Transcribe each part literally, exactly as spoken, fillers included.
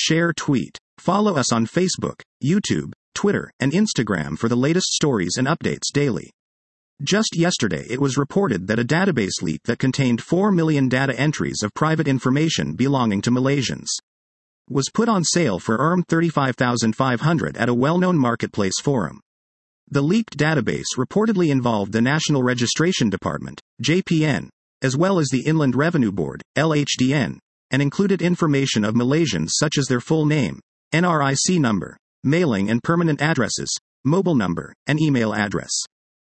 Share tweet. Follow us on Facebook, YouTube, Twitter, and Instagram for the latest stories and updates daily. Just yesterday it was reported that a database leak that contained four million data entries of private information belonging to Malaysians was put on sale for R M thirty-five thousand five hundred at a well-known marketplace forum. The leaked database reportedly involved the National Registration Department, J P N, as well as the Inland Revenue Board, L H D N, and included information of Malaysians such as their full name, N R I C number, mailing and permanent addresses, mobile number, and email address.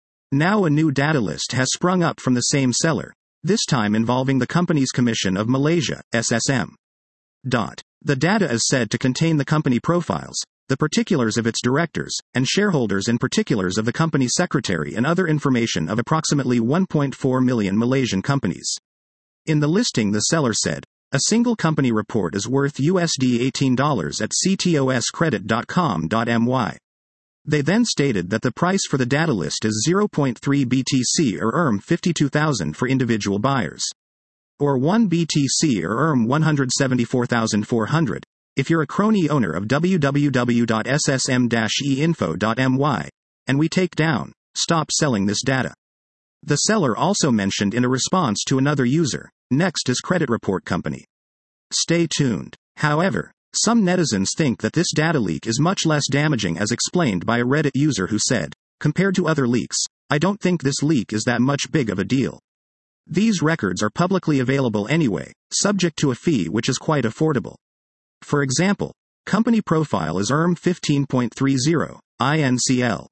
Now a new data list has sprung up from the same seller, this time involving the Companies Commission of Malaysia, S S M. Dot. The data is said to contain the company profiles, the particulars of its directors, and shareholders and particulars of the company secretary and other information of approximately one point four million Malaysian companies. In the listing the seller said, a single company report is worth U S D eighteen dollars at C T O S credit dot com dot M Y. They then stated that the price for the data list is zero point three B T C or R M fifty-two thousand for individual buyers, or one B T C or R M one hundred seventy-four thousand four hundred, if you're a crony owner of w w w dot s s m dash e info dot m y, and we take down, stop selling this data. The seller also mentioned in a response to another user, next is credit report company. Stay tuned. However, some netizens think that this data leak is much less damaging as explained by a Reddit user who said, compared to other leaks, I don't think this leak is that much big of a deal. These records are publicly available anyway, subject to a fee which is quite affordable. For example, company profile is R M fifteen point three zero, I N C L.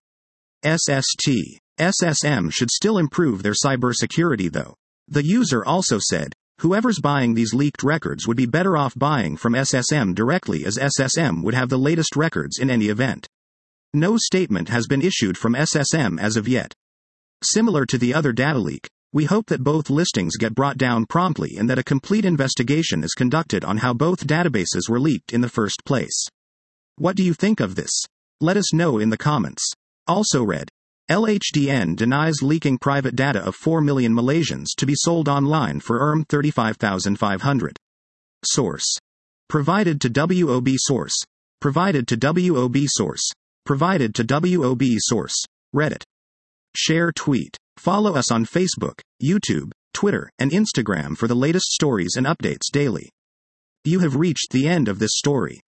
S S T. S S M should still improve their cybersecurity though. The user also said, whoever's buying these leaked records would be better off buying from S S M directly as S S M would have the latest records in any event. No statement has been issued from S S M as of yet. Similar to the other data leak, we hope that both listings get brought down promptly and that a complete investigation is conducted on how both databases were leaked in the first place. What do you think of this? Let us know in the comments. Also read, L H D N denies leaking private data of four million Malaysians to be sold online for R M thirty-five thousand five hundred. Source. Provided to W O B Source. Provided to W O B Source. Provided to W O B Source. Reddit. Share tweet. Follow us on Facebook, YouTube, Twitter, and Instagram for the latest stories and updates daily. You have reached the end of this story.